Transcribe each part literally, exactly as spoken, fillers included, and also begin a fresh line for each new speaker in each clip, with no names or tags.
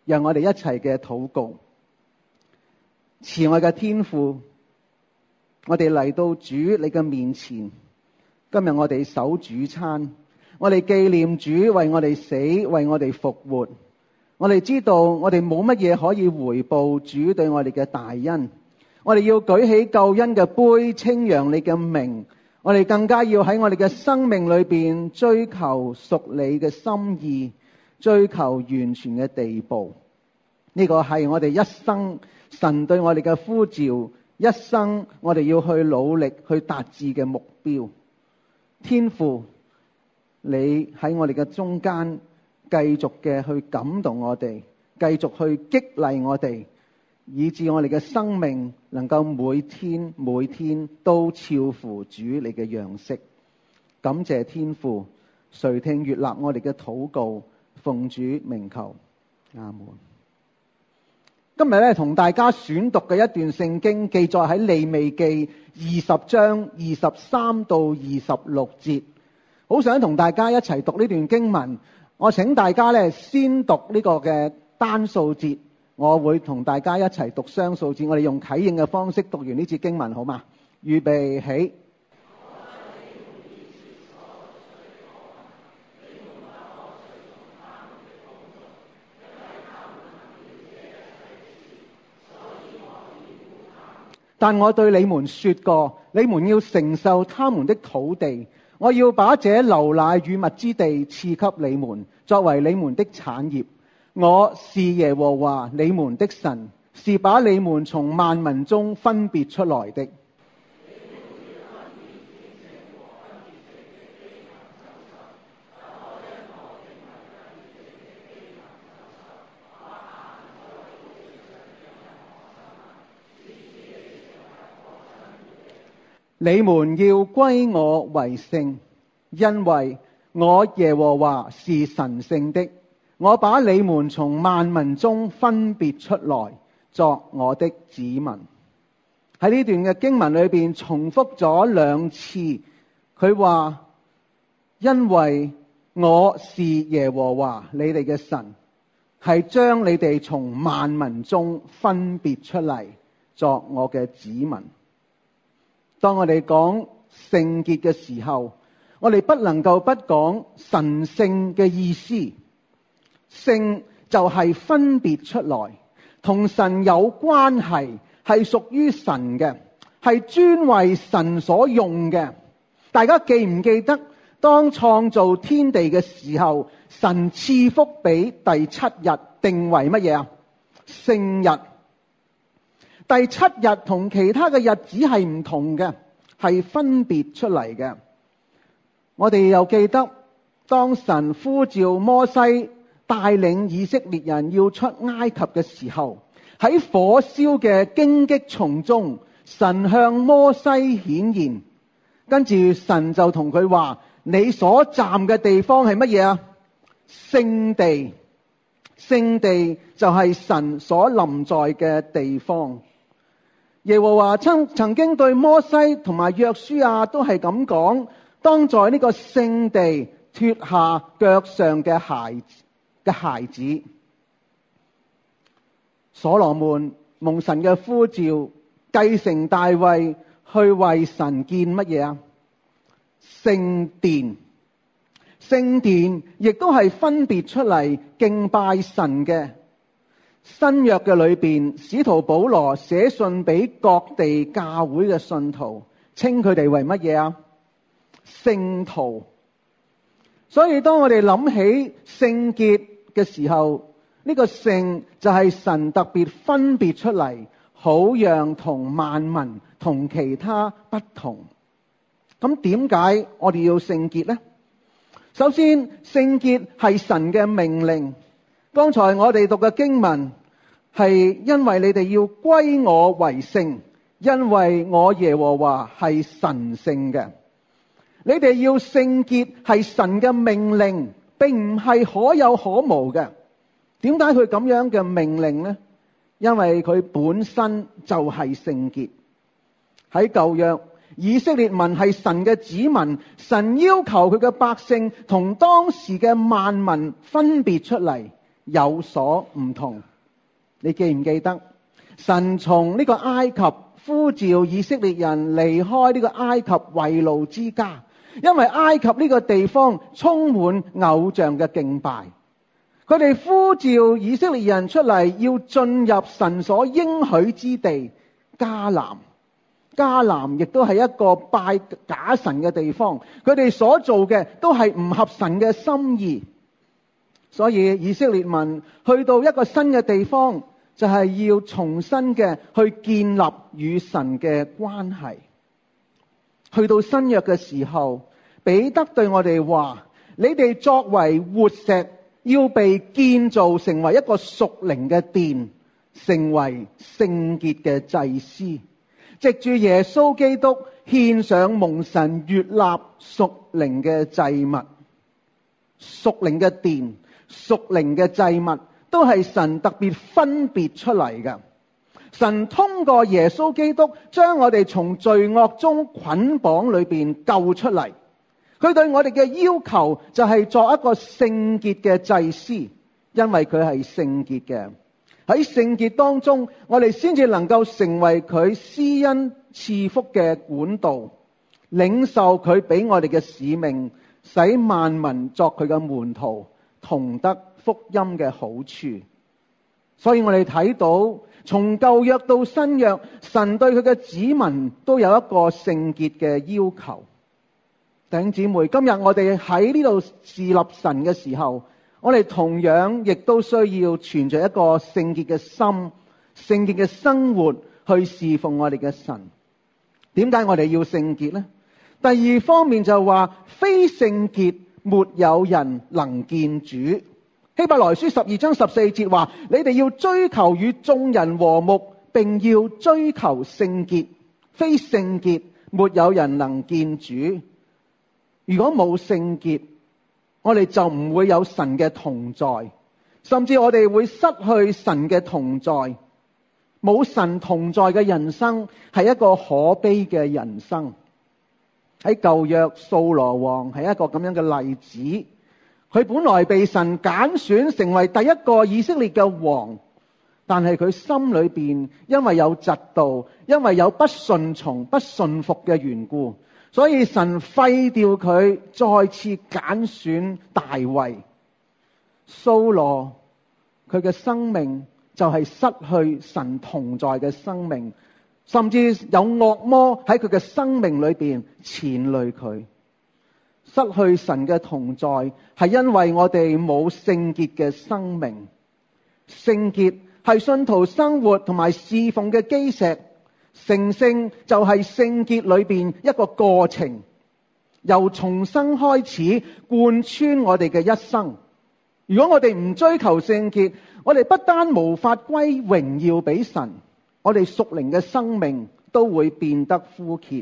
讓我哋一齊嘅禱告。慈愛嘅天父，我哋嚟到主你嘅面前，今日我哋守主餐，我哋紀念主為我哋死，為我哋復活。我哋知道我哋冇乜嘢可以回報主對我哋嘅大恩，我哋要舉起救恩嘅杯，稱揚你嘅名。我哋更加要喺我哋嘅生命裏邊追求屬你嘅心意，追求完全嘅地步。呢個係我哋一生神對我哋嘅呼召，一生我哋要去努力去達至嘅目標。天父，你喺我哋嘅中間繼續嘅去感動我哋，繼續去激勵我哋，以致我哋嘅生命能夠每天每天都超乎主你嘅樣式。感謝天父，垂聽悅納我哋嘅禱告，奉主名求，阿門。今日咧同大家選讀嘅一段聖經，記載喺利未記二十章二十三到二十六節。好想同大家一齊讀呢段經文。我請大家咧先讀呢個嘅單數節，我會同大家一齊讀雙數節。我哋用啟應嘅方式讀完呢節經文，好嗎？預備起。但我對你們說過，你們要承受他們的土地，我要把這流奶與蜜之地賜給你們，作為你們的產業。我是耶和華你們的神，是把你們從萬民中分別出來的。你們要歸我為聖，因為我耶和華是神聖的。我把你們從萬民中分別出來，作我的子民。喺呢段嘅經文裏邊重複咗兩次，佢話因為我是耶和華你哋嘅神，係將你哋從萬民中分別出嚟，作我嘅子民。當我哋講聖潔嘅時候，我哋不能夠不講神聖嘅意思。聖就係分別出來，同神有關係，係屬於神嘅，係專為神所用嘅。大家記唔記得當創造天地嘅時候，神賜福俾第七日，定為乜嘢啊？聖日。第七日同其他嘅日子係唔同嘅，係分別出嚟嘅。我哋又記得當神呼召摩西帶領以色列人要出埃及嘅時候，喺火燒嘅荊棘叢中，神向摩西顯現，跟住神就同佢話：你所站嘅地方係乜嘢啊？聖地。聖地就係神所臨在嘅地方。耶和華曾曾經對摩西同埋約書亞都係咁講：當在呢個聖地脫下腳上嘅鞋嘅鞋子。所羅門蒙神嘅呼召，繼承大衛，去為神建乜嘢啊？聖殿。聖殿亦都係分別出嚟敬拜神嘅。新約嘅裏邊，使徒保羅寫信俾各地教會嘅信徒，稱佢哋為乜嘢啊？聖徒。所以當我哋諗起聖潔嘅時候，呢個聖就係神特別分別出嚟，好讓同萬民同其他不同。咁點解我哋要聖潔呢？首先，聖潔係神嘅命令。剛才我哋讀嘅經文係因為你哋要歸我為聖，因為我耶和華係神聖嘅。你哋要聖潔係神嘅命令，並唔係可有可無嘅。點解佢咁樣嘅命令呢？因為佢本身就係聖潔。喺舊約，以色列民係神嘅子民，神要求佢嘅百姓同當時嘅萬民分別出嚟， 有所唔同。你記唔記得神從呢個埃及呼召以色列人離開呢個埃及為奴之家，因為埃及呢個地方充滿偶像嘅敬拜。佢哋呼召以色列人出嚟，要進入神所應許之地迦南。迦南亦都係一個拜假神嘅地方，佢哋所做嘅都係唔合神嘅心意。所以以色列民去到一個新嘅地方，就係要重新嘅去建立與神嘅關係。去到新約嘅時候，彼得對我哋話：你哋作為活石，要被建造成為一個屬靈嘅殿，成為聖潔嘅祭司，藉住耶穌基督獻上蒙神悅納屬靈嘅祭物。屬靈嘅殿、屬靈嘅祭物都係神特別分別出嚟嘅。神通過耶穌基督將我哋從罪惡中捆綁裏邊救出嚟。佢對我哋嘅要求就係作一個聖潔嘅祭司，因為佢係聖潔嘅。喺聖潔當中，我哋先至能夠成為佢施恩賜福嘅管道，領受佢俾我哋嘅使命，使萬民作佢嘅門徒，同得福音嘅好處。所以我哋睇到從舊約到新約，神對佢嘅子民都有一個聖潔嘅要求。弟兄姊妹，今日我哋喺呢度侍立神嘅時候，我哋同樣亦都需要存着一個聖潔嘅心、聖潔嘅生活去侍奉我哋嘅神。點解我哋要聖潔呢？第二方面就話，非聖潔沒有人能見主。希伯來書十二章十四節話：你哋要追求與眾人和睦，並要追求聖潔。非聖潔沒有人能見主。如果冇聖潔，我哋就唔會有神嘅同在，甚至我哋會失去神嘅同在。冇神同在嘅人生係一個可悲嘅人生。喺舊約，掃羅王係一個咁樣嘅例子。佢本來被神揀選成為第一個以色列嘅王，但係佢心裏邊因為有嫉妒，因為有不順從、不順服嘅緣故，所以神廢掉佢，再次揀選大衛。掃羅佢嘅生命就係失去神同在嘅生命，甚至有惡魔喺佢嘅生命裏邊纏累佢。失去神嘅同在係因為我哋冇聖潔嘅生命。聖潔係信徒生活同埋侍奉嘅基石。成聖就係聖潔裏邊一個過程，由重生開始貫穿我哋嘅一生。如果我哋唔追求聖潔，我哋不單無法歸榮耀俾神，我哋屬靈嘅生命都會變得枯竭。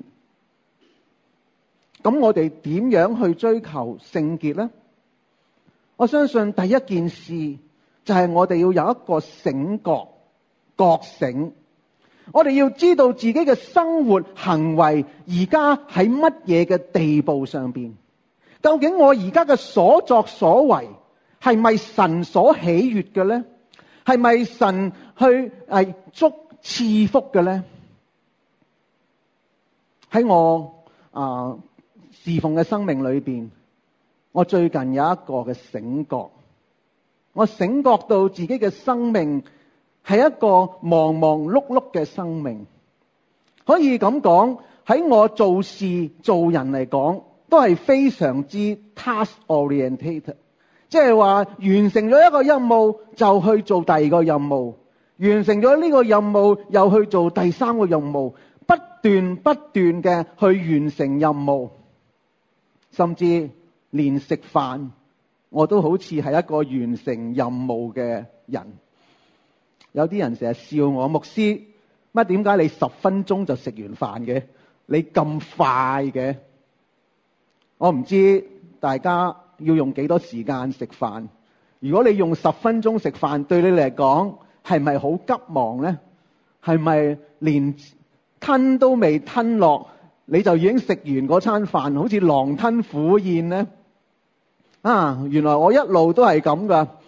咁我哋點樣去追求聖潔呢？我相信第一件事就係我哋要有一個醒覺、覺醒。我哋要知道自己嘅生活行為而家喺乜嘢嘅地步上邊？究竟我而家嘅所作所為係咪神所喜悅嘅呢？係咪神去誒祝賜福嘅呢？喺我啊、呃、侍奉嘅生命裏邊，我最近有一個嘅醒覺，我醒覺到自己嘅生命係一個忙忙碌碌嘅生命。可以咁講，喺我做事做人嚟講，都係非常之 task orientated， 即係話完成咗一個任務就去做第二個任務，完成咗呢個任務又去做第三個任務，不斷不斷嘅去完成任務，甚至連食飯我都好似係一個完成任務嘅人。有啲人成日笑我，牧師乜點解你十分鐘就食完飯嘅？你咁快嘅？我唔知大家要用幾多時間食飯。如果你用十分鐘食飯，對你嚟講係咪好急忙呢？係咪連吞都未吞落，你就已經食完嗰餐飯，好似狼吞虎咽呢？啊，原來我一路都係咁噶。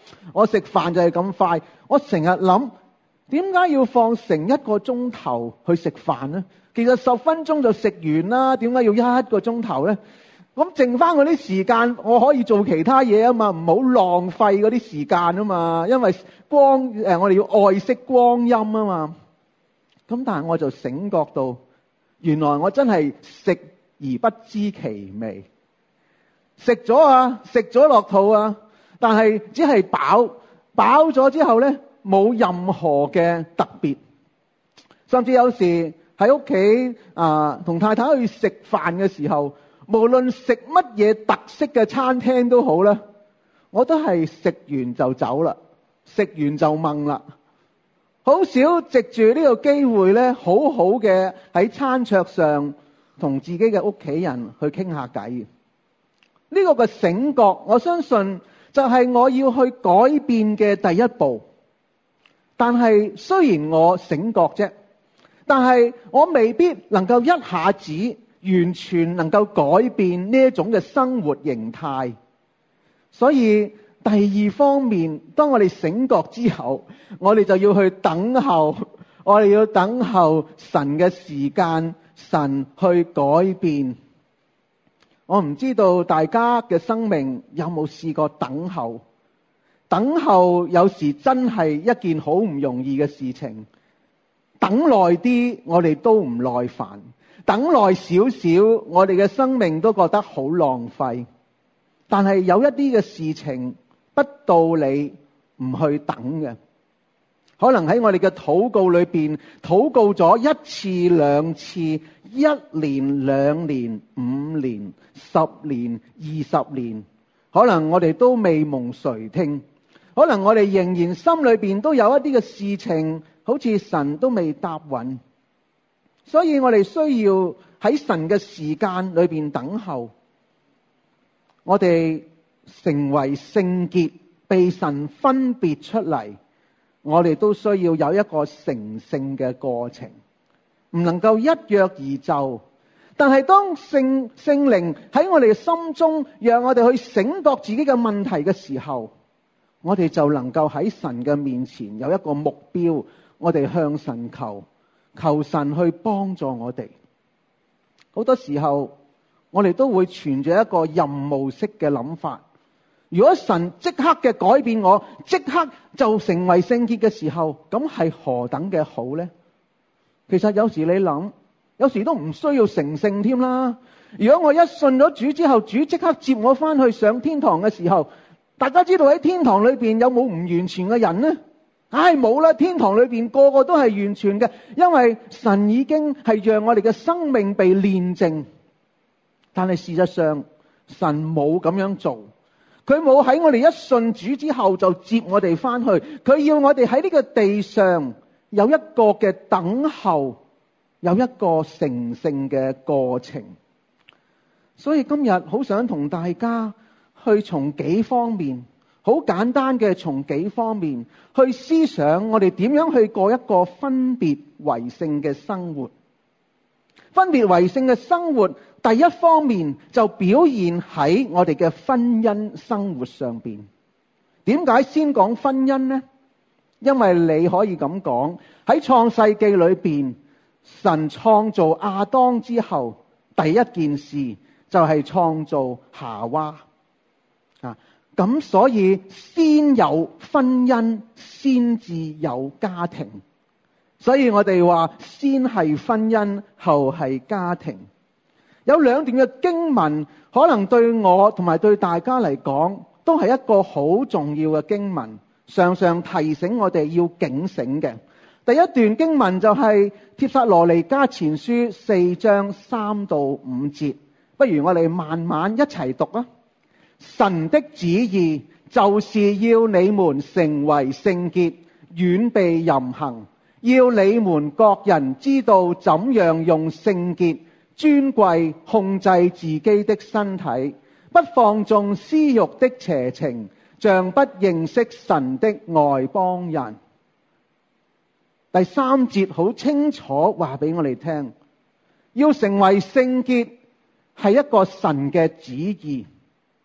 我食飯就係咁快。我成日諗，點解要放成一個鐘頭去食飯呢？其實十分鐘就食完啦，點解要一個鐘頭呢？咁剩翻嗰啲時間，我可以做其他嘢啊嘛，唔好浪費嗰啲時間啊嘛。因為光誒，我哋要愛惜光陰啊嘛。咁但係我就醒覺到，原來我真係食而不知其味。食咗啊，食咗落肚啊，但係只係飽，飽咗之後呢，冇任何嘅特別。甚至有時喺屋企啊，同太太去食飯嘅時候，無論食乜嘢特色嘅餐廳都好啦，我都係食完就走啦，食完就掹啦。好少藉住呢個機會呢，好好嘅喺餐桌上同自己嘅屋企人去傾下偈。呢個嘅醒覺，我相信就係我要去改變嘅第一步。但係雖然我醒覺啫，但係我未必能夠一下子完全能夠改變呢一種嘅生活形態。所以第二方面，當我哋醒覺之後，我哋就要去等候，我哋要等候神嘅時間，神去改變。我唔知道大家嘅生命有冇試過等候？等候有時真係一件好唔容易嘅事情。等耐啲，我哋都唔耐煩；等耐少少，我哋嘅生命都覺得好浪費。但係有一啲嘅事情，不道理唔去等嘅。可能喺我哋嘅禱告裏邊，禱告咗一次兩次，一年兩年五年十年二十年，可能我哋都未蒙垂聽，可能我哋仍然心裏邊都有一啲嘅事情，好似神都未答允。所以我哋需要喺神嘅時間裏邊等候，我哋成為聖潔，被神分別出嚟。我哋都需要有一個成聖嘅過程，唔能夠一躍而就。但係當聖聖靈喺我哋嘅心中，讓我哋去醒覺自己嘅問題嘅時候，我哋就能夠喺神嘅面前有一個目標，我哋向神求，求神去幫助我哋。好多時候，我哋都會存住一個任務式嘅諗法。如果神即刻嘅改變我，即刻就成為聖潔嘅時候，咁係何等嘅好呢？其實有時你諗，有時都唔需要成聖添啦。如果我一信咗主之後，主即刻接我翻去上天堂嘅時候，大家知道喺天堂裏邊有冇唔完全嘅人呢？唉，冇啦，天堂裏邊個個都係完全嘅，因為神已經係讓我哋嘅生命被煉淨。但係事實上，神冇咁樣做。佢冇喺我哋一信主之後就接我哋翻去，佢要我哋喺呢個地上有一個嘅等候，有一個成聖嘅過程。所以今日好想同大家去從幾方面，好簡單嘅從幾方面去思想我哋點樣去過一個分別為聖嘅生活。分別為聖嘅生活，第一方面就表現喺我哋嘅婚姻生活上邊。點解先講婚姻呢？因為你可以咁講，喺創世記裏邊，神創造亞當之後，第一件事就係創造夏娃啊。咁所以先有婚姻，先至有家庭。所以我哋話先係婚姻，後係家庭。有兩段嘅經文，可能對我同埋對大家嚟講，都係一個好重要嘅經文，常常提醒我哋要警醒嘅。第一段經文就係帖撒羅尼迦前書四章三到五節，不如我哋慢慢一齊讀啊！神的旨意就是要你們成為聖潔，遠避淫行。要你們各人知道怎樣用聖潔尊貴控制自己的身體，不放縱私慾的邪情，像不認識神的外邦人。第三節好清楚話俾我哋聽，要成為聖潔係一個神嘅旨意。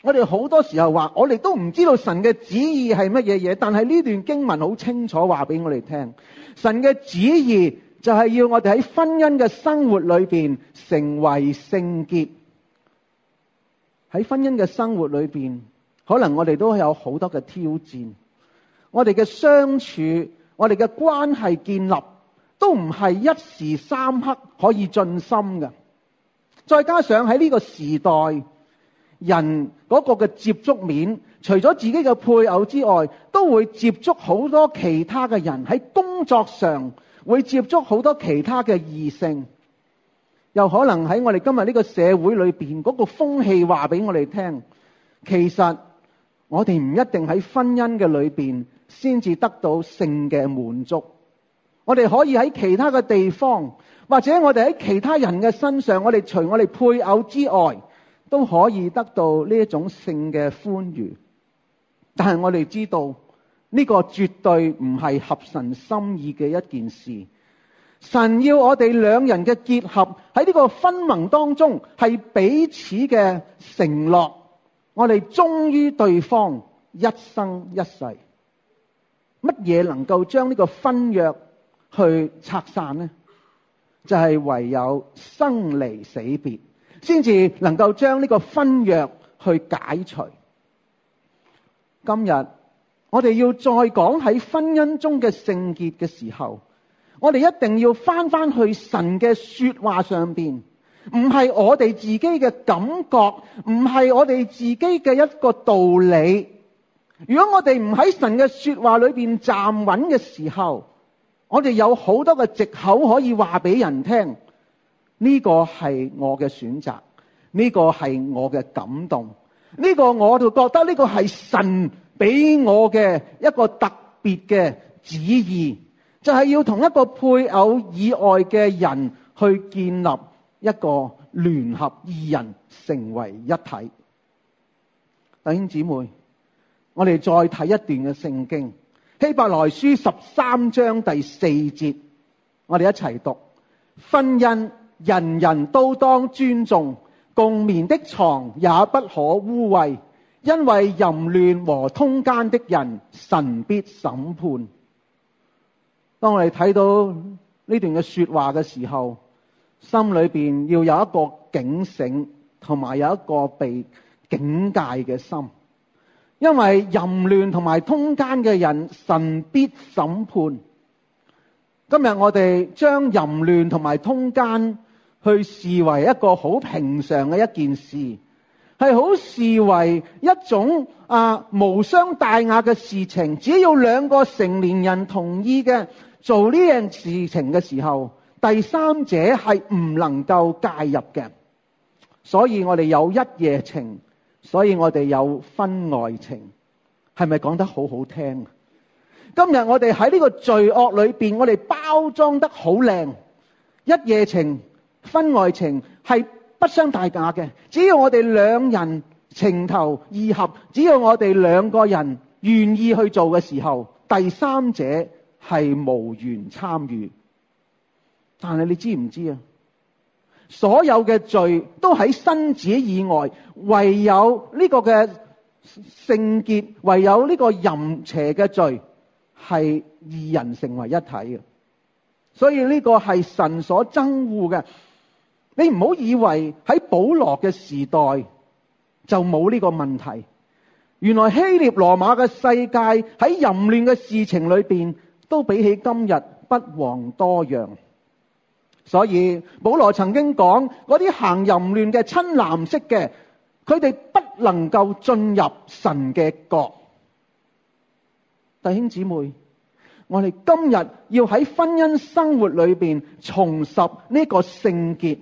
我哋好多時候話，我哋都唔知道神嘅旨意係乜嘢嘢，但係呢段經文好清楚話俾我哋聽，神嘅旨意就係要我哋喺婚姻嘅生活裏邊成為聖潔。喺婚姻嘅生活裏邊，可能我哋都有好多嘅挑戰，我哋嘅相處，我哋嘅關係建立都唔係一時三刻可以進心嘅。再加上喺呢個時代，人嗰個嘅接觸面，除咗自己嘅配偶之外，都會接觸好多其他嘅人，喺工作上會接觸好多其他嘅異性，又可能喺我哋今日呢個社會裏邊嗰個風氣話俾我哋聽，其實我哋唔一定喺婚姻嘅裏邊先至得到性嘅滿足，我哋可以喺其他嘅地方，或者我哋喺其他人嘅身上，我哋除我哋配偶之外，都可以得到呢一種性嘅歡愉。但係我哋知道呢個絕對唔係合神心意嘅一件事。神要我哋兩人嘅結合喺呢個婚盟當中係彼此嘅承諾，我哋忠於對方一生一世。乜嘢能夠將呢個婚約去拆散呢？就係唯有生離死別，先至能夠將呢個婚約去解除。今日我哋要再講喺婚姻中嘅聖潔嘅時候，我哋一定要翻翻去神嘅說話上邊，唔係我哋自己嘅感覺，唔係我哋自己嘅一個道理。如果我哋唔喺神嘅說話裏邊站穩嘅時候，我哋有好多嘅藉口可以話俾人聽，呢個係我嘅選擇，呢個係我嘅感動，呢個我就覺得呢個係神俾我嘅一個特別嘅旨意，就係要同一個配偶以外嘅人去建立一個聯合，二人成為一體。弟兄姊妹，我哋再睇一段嘅聖經，希伯來書十三章第四節，我哋一齊讀：婚姻人人都當尊重，共眠的床也不可污穢，因為淫亂和通姦的人，神必審判。當我哋睇到呢段嘅說話嘅時候，心裏邊要有一個警醒，同埋有一個被警戒嘅心。因為淫亂同埋通姦嘅人，神必審判。今日我哋將淫亂同埋通姦去視為一個好平常嘅一件事，係好視為一種啊無傷大雅嘅事情。只要兩個成年人同意嘅做呢樣事情嘅時候，第三者係唔能夠介入嘅。所以我哋有一夜情，所以我哋有婚外情，係咪講得好好聽？今日我哋喺呢個罪惡裏邊，我哋包裝得好靚，一夜情、婚外情係不傷大雅嘅。只要我哋兩人情投意合，只要我哋兩個人願意去做嘅時候，第三者係無緣參與。但係你知唔知啊？所有嘅罪都喺身子以外，唯有呢個嘅聖潔，唯有呢個淫邪嘅罪係二人成為一體嘅。所以呢個係神所憎惡嘅。你唔好以為喺保羅嘅時代就冇呢個問題，原來希臘羅馬嘅世界喺淫亂嘅事情裏邊都比起今日不遑多讓。所以保羅曾經講，嗰啲行淫亂嘅親男色嘅，佢哋不能夠進入神嘅國。弟兄姊妹，我哋今日要喺婚姻生活裏邊重拾呢個聖潔，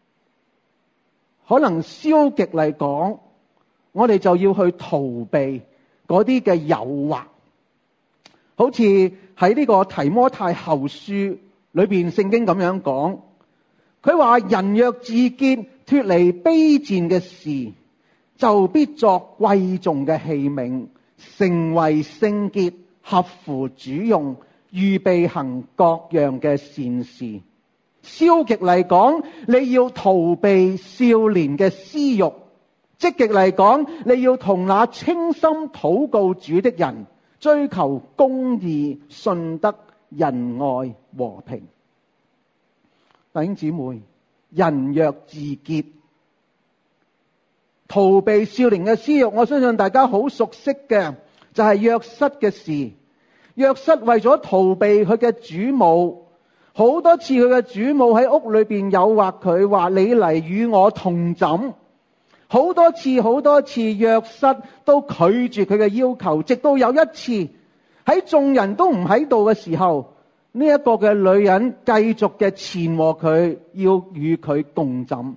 可能消極嚟講，我哋就要去逃避嗰啲嘅誘惑。好似喺呢個提摩太後書裏邊聖經咁樣講，佢話人若自潔，脫離卑賤嘅事，就必作貴重嘅器皿，成為聖潔，合乎主用，預備行各樣嘅善事。消極嚟講，你要逃避少年嘅私慾， 積極嚟講，你要同那清心禱告主的人，追求公義、信德、仁愛、和平。弟兄姊妹，人若自潔，逃避少年嘅私慾，我相信大家好熟悉嘅就係約瑟嘅事。約瑟為咗逃避佢嘅主母，好多次佢嘅主母喺屋裏邊誘惑佢，話你嚟與我同枕。好多次好多次約瑟都拒絕佢嘅要求，直到有一次喺眾人都唔喺度嘅時候，呢一個嘅女人繼續嘅纏和佢，要與佢共枕。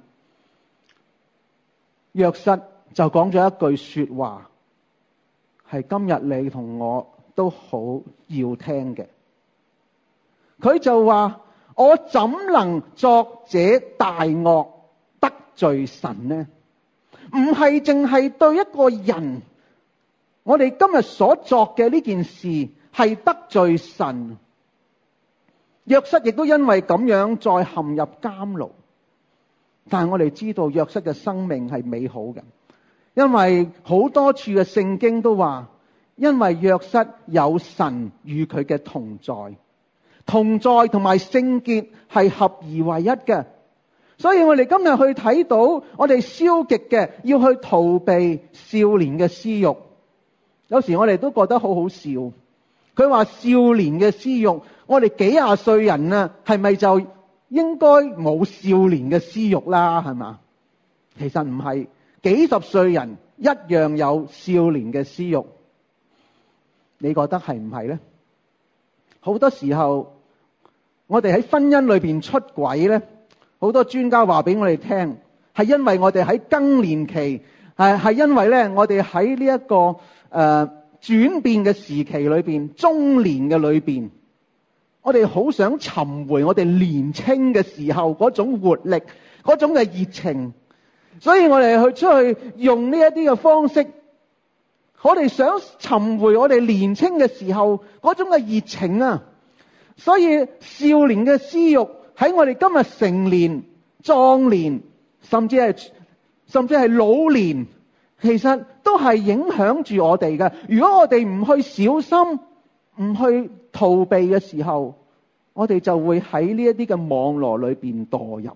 約瑟就講咗一句說話，係今日你同我都好要聽嘅。佢就話：我怎能作這大惡得罪神呢？唔係淨係對一個人，我哋今日所作嘅呢件事係得罪神。約瑟亦都因為咁樣再陷入監牢。但係我哋知道約瑟嘅生命係美好嘅，因為好多處嘅聖經都話，因為約瑟有神與佢嘅同在，同在同埋聖潔係合而為一嘅。所以我哋今日去睇到，我哋消極嘅要去逃避少年嘅私慾。有時我哋都覺得好好笑，佢話少年嘅私慾，我哋幾廿歲人啊，係咪就應該冇少年嘅私慾啦？係嘛？其實唔係，幾十歲人一樣有少年嘅私慾。你覺得係唔係呢？好多時候我哋喺婚姻裏邊出軌呢，好多專家話俾我哋聽，係因為我哋喺更年期，係係因為咧我哋喺呢一個誒、呃、轉變嘅時期裏邊，中年嘅裏邊，我哋好想尋回我哋年青嘅時候嗰種活力，嗰種嘅熱情，所以我哋去出去用呢一啲嘅方式，我哋想尋回我哋年青嘅時候嗰種嘅熱情啊！所以少年嘅私慾喺我哋今日成年、壯年，甚至係甚至係老年，其實都係影響住我哋嘅。如果我哋唔去小心，唔去逃避嘅時候，我哋就會喺呢一啲嘅網羅裏邊墮入。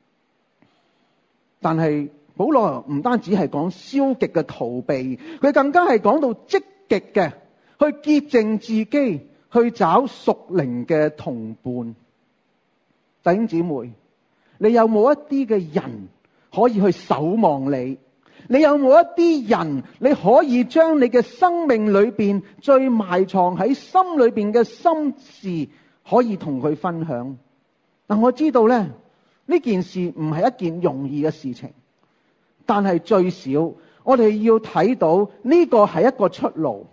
但係保羅唔單止係講消極嘅逃避，佢更加係講到積極嘅去潔淨自己，去找屬靈嘅同伴。弟兄姊妹，你有冇一啲嘅人可以去守望你？你有冇一啲人你可以將你嘅生命裏邊最埋藏喺心裏邊嘅心事可以同佢分享？嗱，我知道咧，呢件事唔係一件容易嘅事情，但係最少我哋要睇到呢個係一個出路，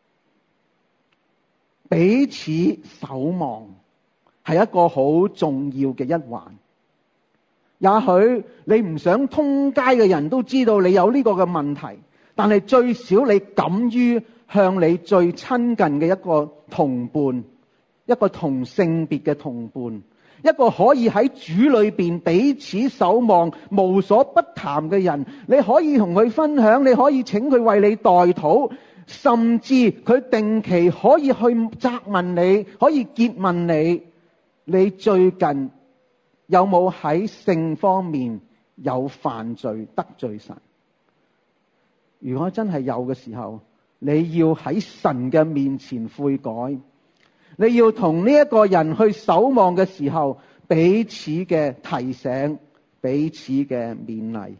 彼此守望係一個好重要嘅一環。也許你唔想通街嘅人都知道你有呢個嘅問題，但係最少你敢於向你最親近嘅一個同伴，一個同性別嘅同伴，一個可以喺主裏邊彼此守望無所不談嘅人，你可以同佢分享，你可以請佢為你代禱，甚至佢定期可以去責問你，可以詰問你，你最近有冇喺性方面有犯罪得罪神？如果真係有嘅時候，你要喺神嘅面前悔改，你要同呢一個人去守望嘅時候，彼此嘅提醒，彼此嘅勉勵。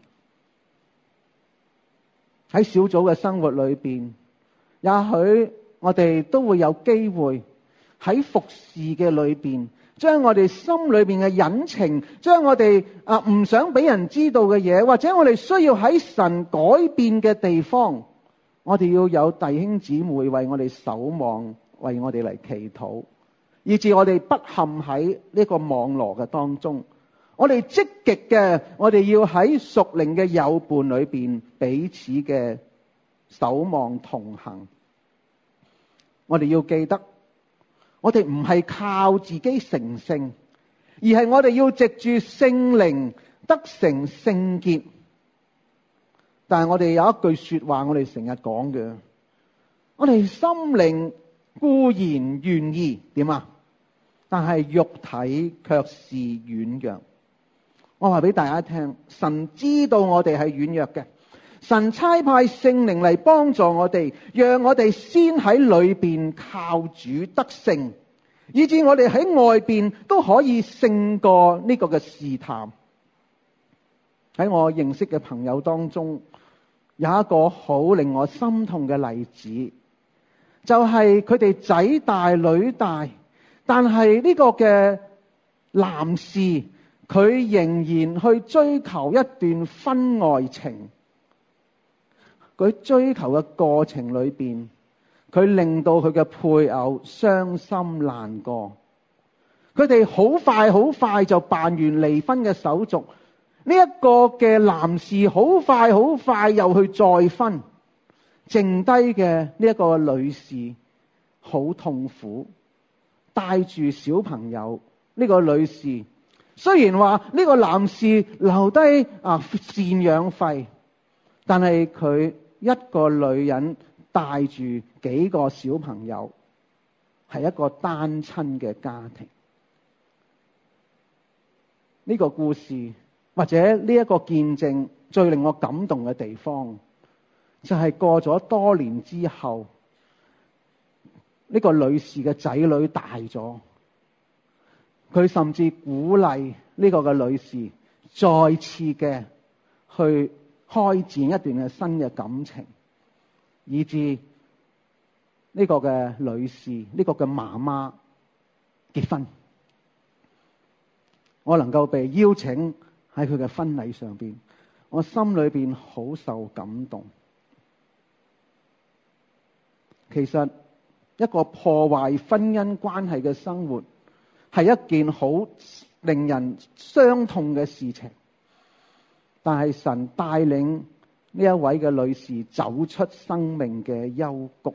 喺小組嘅生活裏邊，也許我哋都會有機會喺服侍嘅裏邊，將我哋心裏邊嘅隱情，將我哋啊唔想俾人知道嘅嘢，或者我哋需要喺神改變嘅地方，我哋要有弟兄姊妹為我哋守望，為我哋嚟祈禱，以致我哋不陷喺呢個網羅嘅當中。我哋積極嘅，我哋要喺屬靈嘅友伴裏邊彼此嘅守望同行。我哋要記得，我哋唔係靠自己成聖，而係我哋要藉住聖靈得成聖潔。 但係我哋有一句說話，我哋成日講嘅，我哋心靈固然願意點啊，但係肉體卻是軟弱。我話俾大家聽，神知道我哋係軟弱嘅，神差派聖靈嚟幫助我哋，讓我哋先喺裏邊靠主得勝，以致我哋喺外邊都可以勝過呢個嘅試探。喺我認識嘅朋友當中，有一個好令我心痛嘅例子，就係佢哋仔大女大，但係呢個嘅男士佢仍然去追求一段婚外情。佢追求嘅過程裏邊，佢令到佢嘅配偶傷心難過。佢哋好快好快就辦完離婚嘅手續。呢一個嘅男士好快好快又去再婚，剩低嘅呢一個女士好痛苦，帶住小朋友。呢個女士雖然話呢個男士留低啊贍養費，但係佢一個女人帶住幾個小朋友，係一個單親嘅家庭。呢個故事或者呢一個見證最令我感動嘅地方，就係過咗多年之後，呢個女士嘅仔女大咗，佢甚至鼓勵呢個嘅女士再次嘅去開展一段嘅新嘅感情，以致呢個嘅女士，呢個嘅媽媽結婚。我能夠被邀請喺佢嘅婚禮上邊，我心裏邊好受感動。其實一個破壞婚姻關係嘅生活係一件好令人傷痛嘅事情，但係神帶領呢一位嘅女士走出生命嘅幽谷。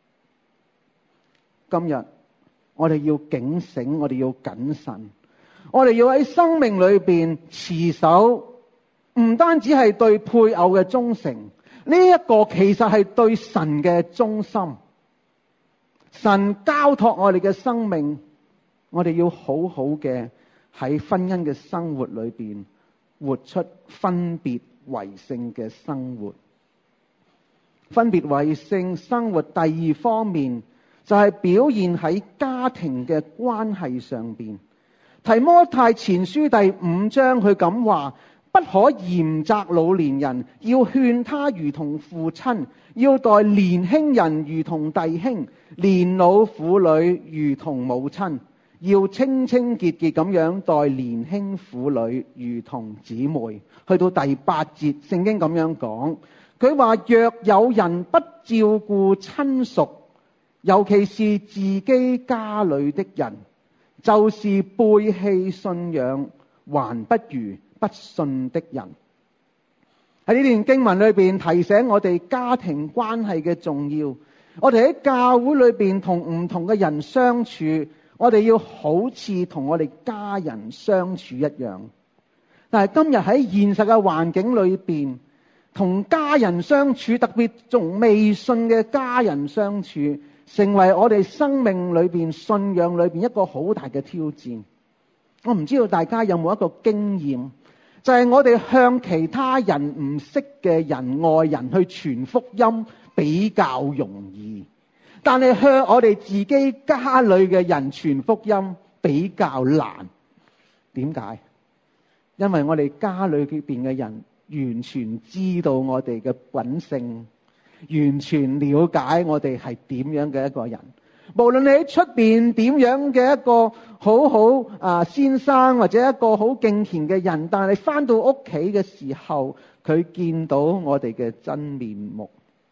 今日我哋要警醒，我哋要謹慎，我哋要喺生命裏邊持守，唔單止係對配偶嘅忠誠，呢一個其實係對神嘅忠心。神交託我哋嘅生命，我哋要好好嘅喺婚姻嘅生活裏邊活出分別為聖嘅生活。分別為聖生活第二方面就係表現喺家庭嘅關係上邊。提摩太前書第五章佢咁話：不可嚴責老年人，要勸他如同父親；要待年輕人如同弟兄，年老婦女如同母親。要清清潔潔咁樣待年輕婦女如同姊妹。去到第八節，聖經咁樣講，佢話：若有人不照顧親屬，尤其是自己家裏的人，就是背棄信仰，還不如不信的人。喺呢段經文裏邊提醒我哋家庭關係嘅重要。我哋喺教會裏邊同唔同嘅人相處，我哋要好似同我哋家人相處一樣。但係今日喺現實嘅環境裏邊，同家人相處，特別仲未信嘅家人相處，成為我哋生命裏邊信仰裏邊一個好大嘅挑戰。我唔知道大家有冇一個經驗，就係我哋向其他人唔識嘅人、外人去傳福音比較容易，但係向我哋自己家裏嘅人傳福音比較難。點解？因為我哋家裏邊嘅人完全知道我哋嘅品性，完全了解我哋係點樣嘅一個人。無論你喺出邊點樣嘅一個好好啊先生，或者一個好敬虔嘅人，但係你翻到屋企嘅時候，佢見到我哋嘅真面目。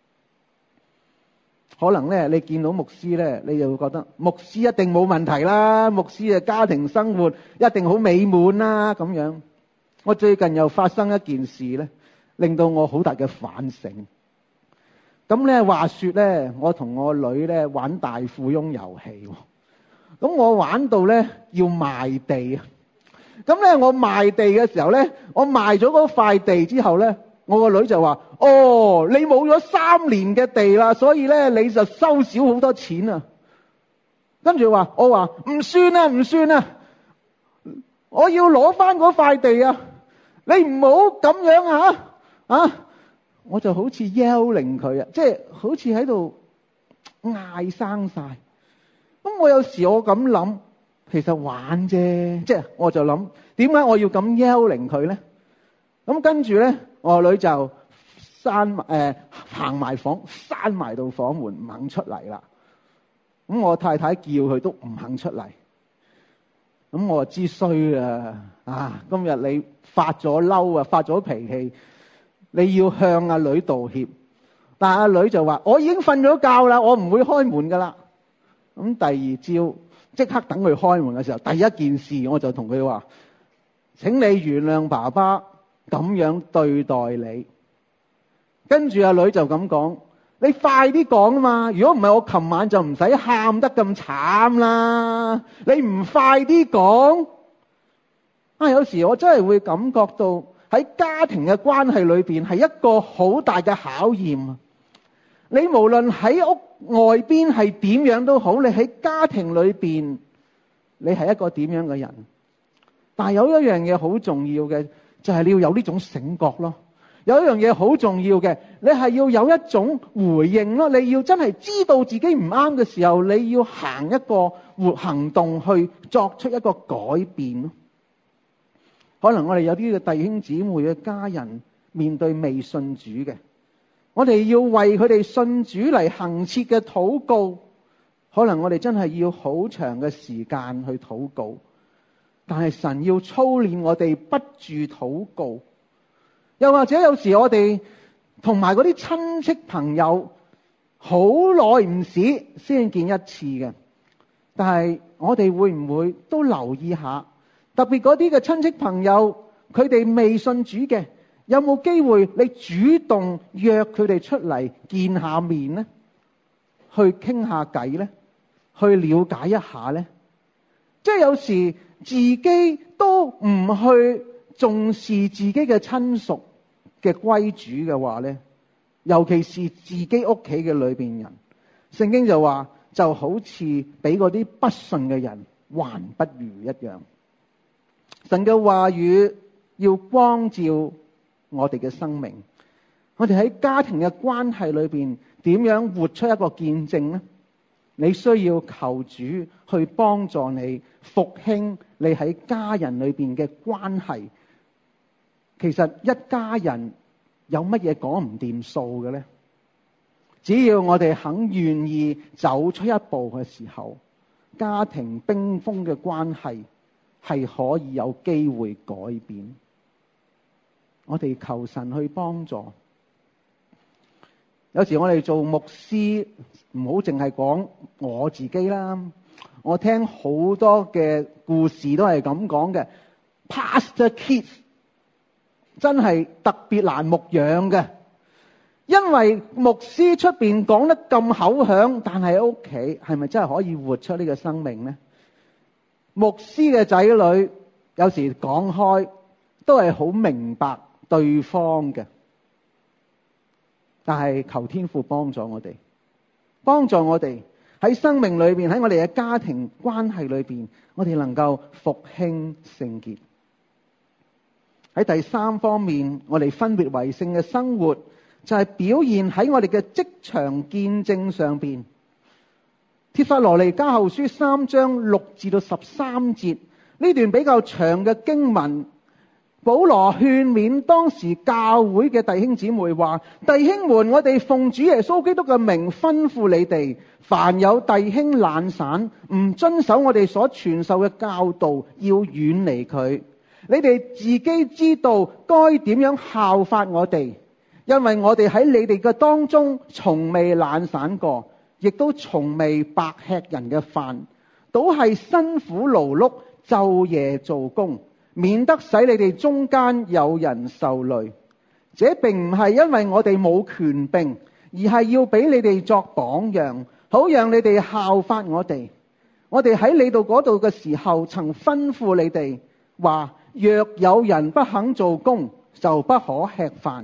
可能咧，你見到牧師咧，你就會覺得牧師一定冇問題啦，牧師嘅家庭生活一定好美滿啦咁樣。我最近又發生一件事咧，令到我好大嘅反省。咁咧，話說咧，我同我女咧玩大富翁遊戲，咁我玩到咧要賣地啊。咁咧，我賣地嘅時候咧，我賣咗嗰塊地之後咧， 我個女就話：哦，你冇咗三年嘅地啦，所以咧你就收少好多錢啊。跟住話，我話唔算啦，唔算啦，我要攞翻嗰塊地啊！你唔好咁樣啊！啊，我就好似 yelling 佢啊，即係好似喺度嗌生晒。咁我有時我咁諗，其實玩啫，即係我就諗，點解我要咁 yelling佢咧？咁跟住咧，我個女就閂誒行埋房，閂埋到房門，唔肯出嚟啦。咁我太太叫佢都唔肯出嚟。咁我就知衰啦！啊，今日你發咗嬲啊，發咗脾氣，你要向阿女道歉。但阿女就話：我已經瞓咗覺啦，我唔會開門噶啦。咁第二朝即刻等佢開門嘅時候，第一件事我就同佢話：請你原諒爸爸咁樣對待你。跟住阿女就咁講：你快啲講啊嘛！如果唔係，我琴晚就唔使喊得咁慘啦。你唔快啲講啊！有時我真係會感覺到喺家庭嘅關係裏邊係一個好大嘅考驗。你無論喺屋外邊係點樣都好，你喺家庭裏邊你係一個點樣嘅人？但係有一樣嘢好重要嘅，就係你要有呢種醒覺咯。有一樣嘢好重要嘅，你係要有一種回應咯。你要真係知道自己唔啱嘅時候，你要行一個活行動去作出一個改變咯。可能我哋有啲嘅弟兄姊妹嘅家人面對未信主嘅，我哋要為佢哋信主嚟恆切嘅禱告。可能我哋真係要好長嘅時間去禱告，但係神要操練我哋不住禱告。又或者有時我哋同埋嗰啲親戚朋友好耐唔時先見一次嘅，但係我哋會唔會都留意下？特別嗰啲嘅親戚朋友，佢哋未信主嘅，有冇機會你主動約佢哋出嚟見下面呢？去傾下偈呢？去了解一下呢？即係有時自己都唔去重視自己嘅親屬嘅歸主嘅話呢，尤其是自己屋企嘅裏邊人，聖經就話就好似比嗰啲不信嘅人還不如一樣。神嘅話語要光照我哋嘅生命，我哋喺家庭嘅關係裏邊點樣活出一個見證呢？你需要求主去幫助你復興你喺家人裏邊嘅關係。其實一家人有乜嘢講唔掂數嘅呢？只要我哋肯願意走出一步嘅時候，家庭冰封嘅關係係可以有機會改變。我哋求神去幫助。有時我哋做牧師唔好淨係講我自己啦，我聽好多嘅故事都係咁講嘅。Pastor kids 真係特別難牧養嘅，因為牧師出邊講得咁口響，但係喺屋企係咪真係可以活出呢個生命呢？牧師嘅仔女有時講開都係好明白對方嘅，但係求天父幫助我哋，幫助我哋喺生命裏邊，喺我哋嘅家庭關係裏邊，我哋能夠復興聖潔。喺第三方面，我哋分別為聖嘅生活就係表現喺我哋嘅職場見證上邊。帖撒羅尼迦後書三章六至到十三節呢段比較長嘅經文，保羅勸勉當時教會嘅弟兄姊妹話：弟兄們，我哋奉主耶穌基督嘅名吩咐你哋，凡有弟兄懶散，唔遵守我哋所傳授嘅教導，要遠離佢。你哋自己知道該點樣效法我哋，因為我哋喺你哋嘅當中從未懶散過，亦都從未白吃人嘅飯，都係辛苦勞碌，晝夜做工，免得使你哋中間有人受累。這並唔係因為我哋冇權柄，而係要俾你哋作榜樣，好讓你哋效法我哋。我哋喺你度嗰度嘅時候，曾吩咐你哋話：若有人不肯做工，就不可吃飯。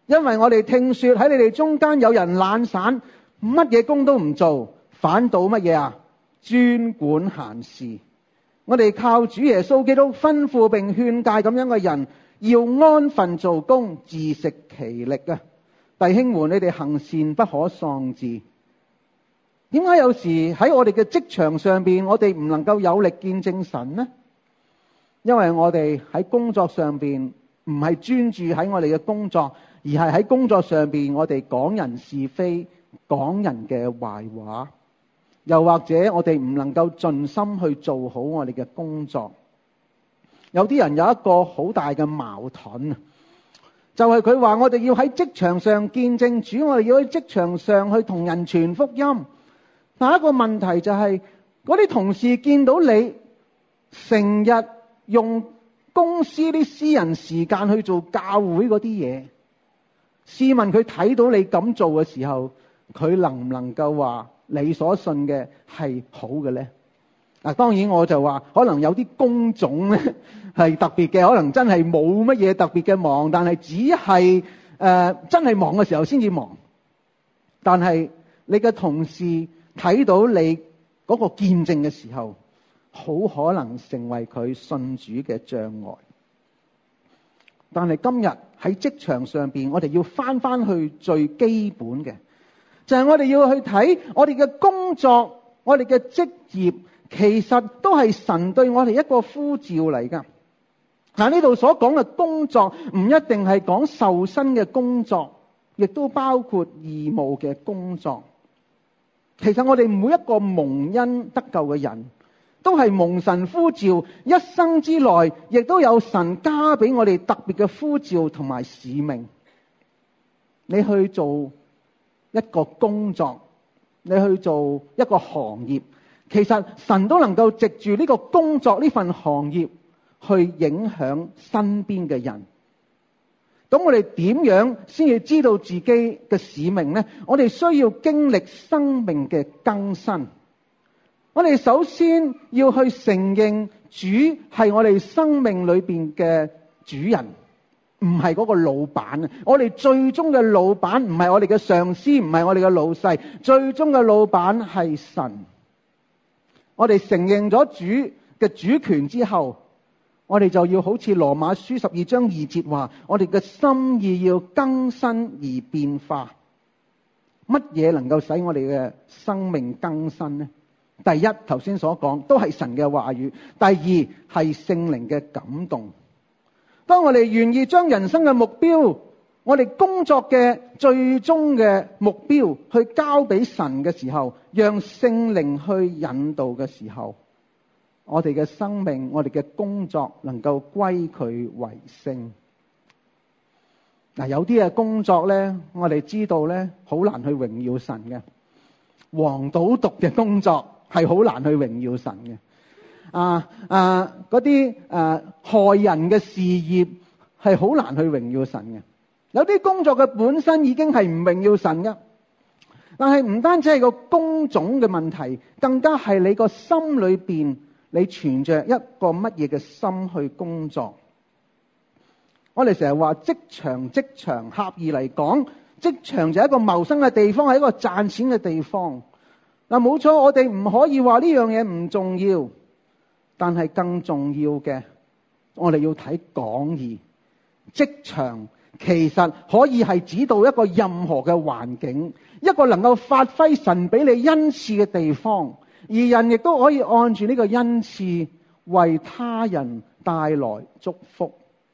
因為我哋聽說喺你哋中間有人懶散，乜嘢工都唔做，反倒乜嘢啊？專管閒事。我哋靠主耶穌基督吩咐並勸誡咁樣嘅人，要安分做工，自食其力啊！弟兄們，你哋行善不可喪志。點解有時喺我哋嘅職場上邊，我哋唔能夠有力見證神呢？因為我哋喺工作上邊唔係專注喺我哋嘅工作，而係喺工作上邊我哋講人是非，講人嘅壞話。又或者我哋唔能夠盡心去做好我哋嘅工作。有啲人有一個好大嘅矛盾，就係佢話我哋要喺職場上見證主，我哋要喺職場上去同人傳福音。但一個問題就係嗰啲同事見到你成日用公司啲私人時間去做教會嗰啲嘢，試問佢睇到你咁做嘅時候，佢能唔能夠話你所信嘅係好嘅呢？嗱，當然我就話可能有啲工種咧係特別嘅，可能真係冇乜嘢特別嘅忙，但係只係誒、呃、真係忙嘅時候先至忙。但係你嘅同事睇到你嗰個見證嘅時候，好可能成為佢信主嘅障礙。但係今日喺職場上邊，我哋要翻翻去最基本嘅。就係我哋要去睇我哋嘅工作，我哋嘅職業，其實都係神對我哋一個呼召嚟㗎。嗱，呢度所講嘅工作唔一定係講受薪嘅工作，亦都包括義務嘅工作。其實我哋每一個蒙恩得救嘅人，都係蒙神呼召，一生之內亦都有神加俾我哋特別嘅呼召同埋使命。你去做一個工作，你去做一個行業，其實神都能夠藉住呢個工作呢份行業去影響身邊嘅人。咁我哋點樣先至知道自己嘅使命呢？我哋需要經歷生命嘅更新。我哋首先要去承認主係我哋生命裏邊嘅主人，唔係嗰個老闆。我哋最終嘅老闆唔係我哋嘅上司，唔係我哋嘅老細，最終嘅老闆係神。我哋承認咗主嘅主權之後，我哋就要好似羅馬書十二章二節話，我哋嘅心意要更新而變化。乜嘢能夠使我哋嘅生命更新呢？第一，頭先所講都係神嘅話語。第二係聖靈嘅感動。當我哋願意將人生嘅目標，我哋工作嘅最終嘅目標去交俾神嘅時候，讓聖靈去引導嘅時候，我哋嘅生命，我哋嘅工作能夠歸佢為聖。嗱，有啲嘅工作呢，我哋知道呢，好難去榮耀神嘅。黃賭毒嘅工作係好難去榮耀神嘅。啊啊，嗰啲誒害人嘅事業係好難去榮耀神嘅。有啲工作嘅本身已經係唔榮耀神嘅。但係唔單止係個工種嘅問題，更加係你個心裏邊，你存着一個乜嘢嘅心去工作。我哋成日話職場，職場狹義嚟講，職場就係一個謀生嘅地方，係一個賺錢嘅地方。嗱，冇錯，我哋唔可以話呢樣嘢唔重要，但係更重要嘅，我哋要睇廣義。職場其實可以係指到一個任何嘅環境，一個能夠發揮神俾你恩賜嘅地方，而人亦都可以按住呢個恩賜為他人帶來祝福。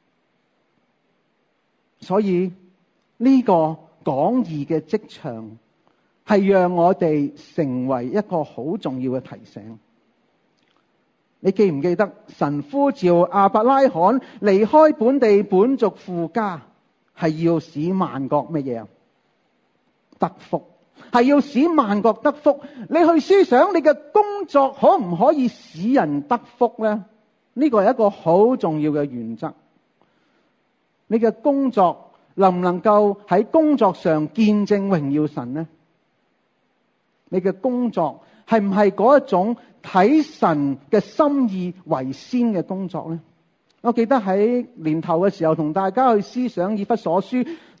所以呢個廣義嘅職場係讓我哋成為一個好重要嘅提醒。你記唔記得神呼召亞伯拉罕離開本地本族父家，係要使萬國乜嘢啊？得福，係要使萬國得福。你去思想你嘅工作可唔可以使人得福呢？呢個係一個好重要嘅原則。你嘅工作能唔能夠喺工作上見證榮耀神呢？你嘅工作係唔係嗰一種睇神嘅心意為先嘅工作呢？我記得喺年頭嘅時候同大家去思想以弗所書，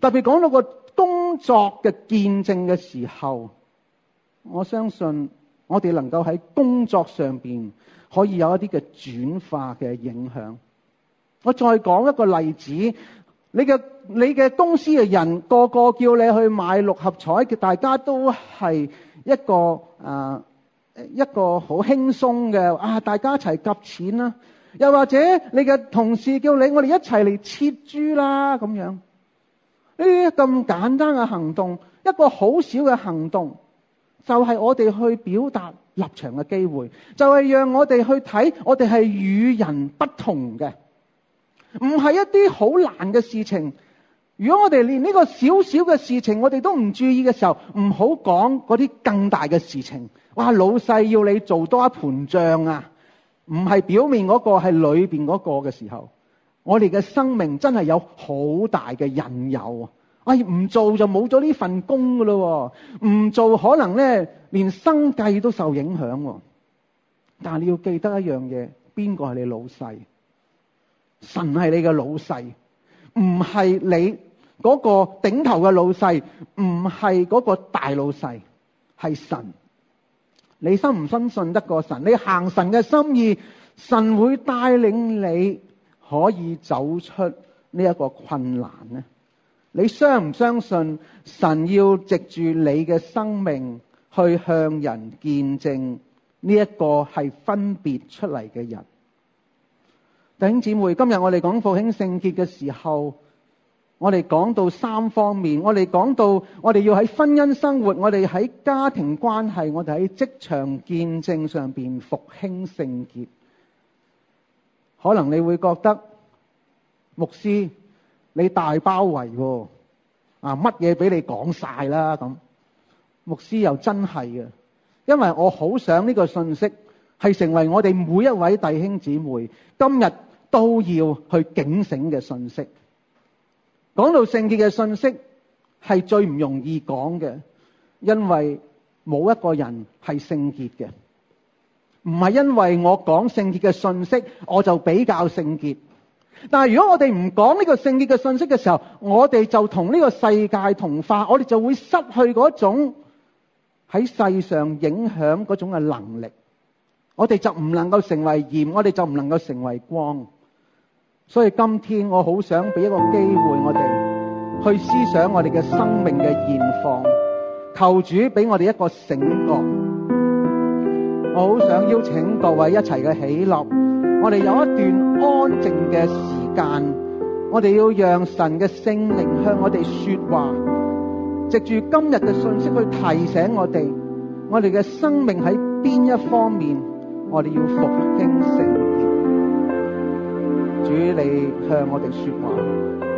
特別講到個工作嘅見證嘅時候，我相信我哋能夠喺工作上邊可以有一啲嘅轉化嘅影響。我再講一個例子，你嘅你嘅公司嘅人個個叫你去買六合彩，大家都係一個啊一個好輕鬆嘅啊，大家一齊夾錢啦。又或者你嘅同事叫你，我哋一齊嚟切豬啦咁樣。呢啲咁簡單嘅行動，一個好少嘅行動，就係我哋去表達立場嘅機會，就係讓我哋去睇我哋係與人不同嘅，唔係一啲好難嘅事情。如果我哋連呢個小小嘅事情我哋都唔注意嘅時候，唔好講嗰啲更大嘅事情。哇，老細要你做多一盤賬啊，唔係表面嗰個，係裏邊嗰個嘅時候，我哋嘅生命真係有好大嘅引誘。哎，唔做就冇咗呢份工噶咯，唔做可能咧連生計都受影響。但係你要記得一樣嘢，邊個係你老細？神係你嘅老細，唔係你嗰個頂頭嘅老細，唔係嗰個大老細，係神。你信唔相信得過神？你行神嘅心意，神會帶領你可以走出呢一個困難呢？你相唔相信神要藉住你嘅生命去向人見證呢一個係分別出嚟嘅人？弟兄姊妹，今日我哋講復興聖潔嘅時候，我哋講到三方面，我哋講到我哋要喺婚姻生活，我哋喺家庭關係，我哋喺職場見證上邊復興聖潔。可能你會覺得牧師你大包圍喎，啊乜嘢俾你講晒啦咁。牧師又真係嘅，因為我好想呢個信息係成為我哋每一位弟兄姊妹今日都要去警醒嘅信息。講到聖潔嘅信息係最唔容易講嘅，因為冇一個人係聖潔嘅。唔係因為我講聖潔嘅信息我就比較聖潔。但係如果我哋唔講呢個聖潔嘅信息嘅時候，我哋就同呢個世界同化，我哋就會失去嗰種喺世上影響嗰種嘅能力。我哋就唔能夠成為鹽，我哋就唔能夠成為光。所以今天我好想俾一個機會我哋去思想我哋嘅生命嘅現況，求主俾我哋一個醒覺。我好想邀請各位一齊嘅喜立，我哋有一段安靜嘅時間，我哋要讓神嘅聖靈向我哋說話，藉住今日嘅信息去提醒我哋，我哋嘅生命喺邊一方面，我哋要復興聖潔。主，你向我哋說話。